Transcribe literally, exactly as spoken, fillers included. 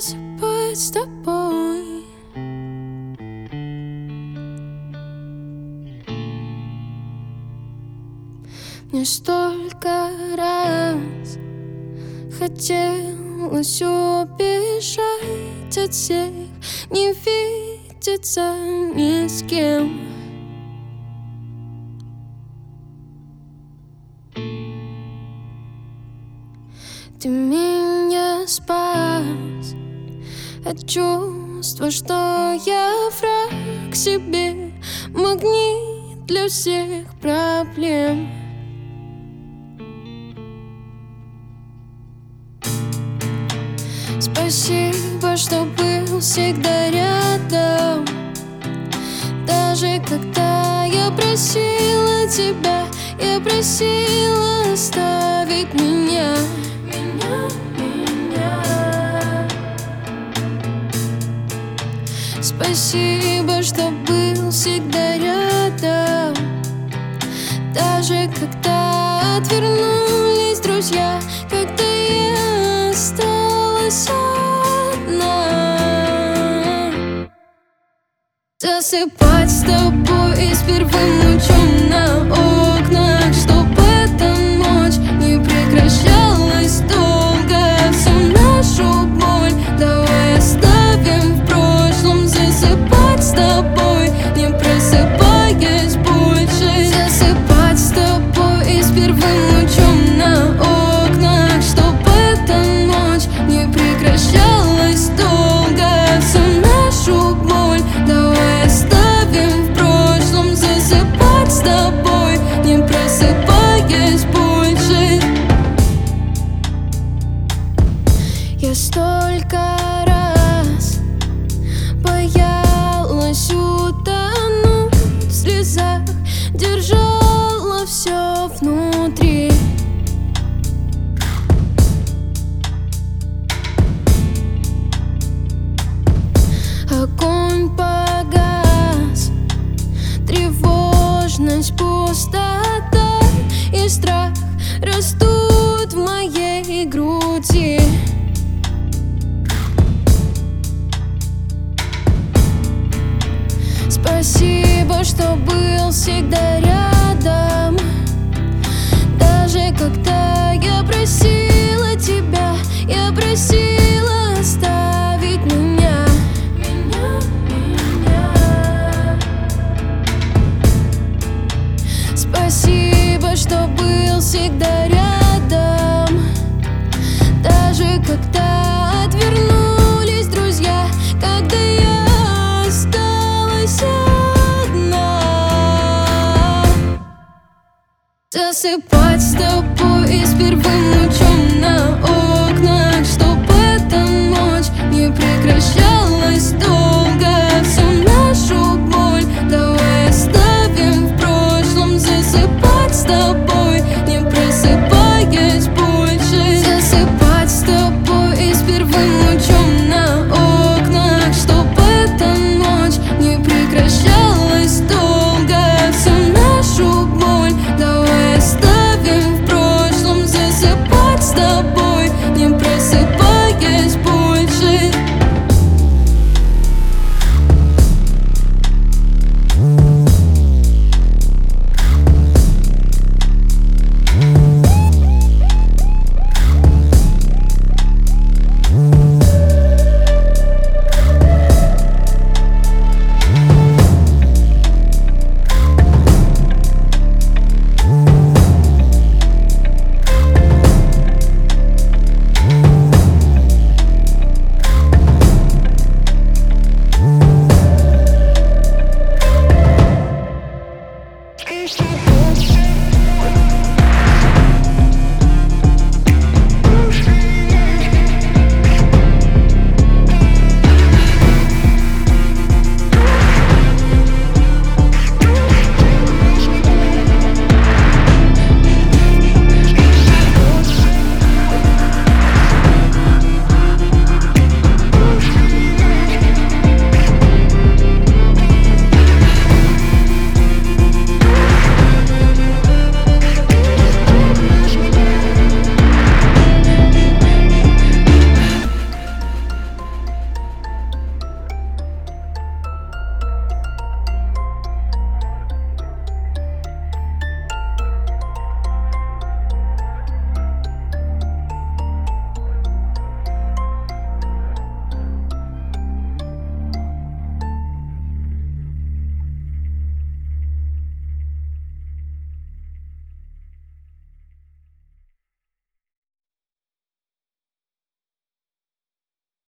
засыпать с тобой. Мне столько раз хотелось убежать от всех, не видеться ни с кем. Ты меня спас от чувства, что я враг себе, магнит для всех проблем. Спасибо, что был всегда рядом, даже когда я просила тебя, я просила оставить меня. Меня, меня. Спасибо, что был всегда рядом, даже когда отвернулись друзья, когда я осталась одна. Засыпать с тобой с первым лучом на окнах, чтобы эта ночь не прекращалась долго. Всю нашу боль давай оставим в прошлом. Засыпать с тобой, не просыпаясь больше. Засыпать с тобой с первым лучом на окнах, чтобы эта ночь не прекращалась долго. Всю нашу боль давай оставим в прошлом. Засыпать с тобой, не просыпаясь больше. Я столько раз боялась утонуть в слезах, держала все внутри. Огонь погас, тревожность, пустота и страх растут в моей груди. Спасибо, что был всегда рядом, даже когда я просила тебя, я просила оставить меня. Меня, меня. Спасибо, что был всегда рядом, даже когда отвернулись друзья, когда я осталась одна. Засыпать с тобой с первым лучом на окнах, чтобы эта ночь не прекращалась долго.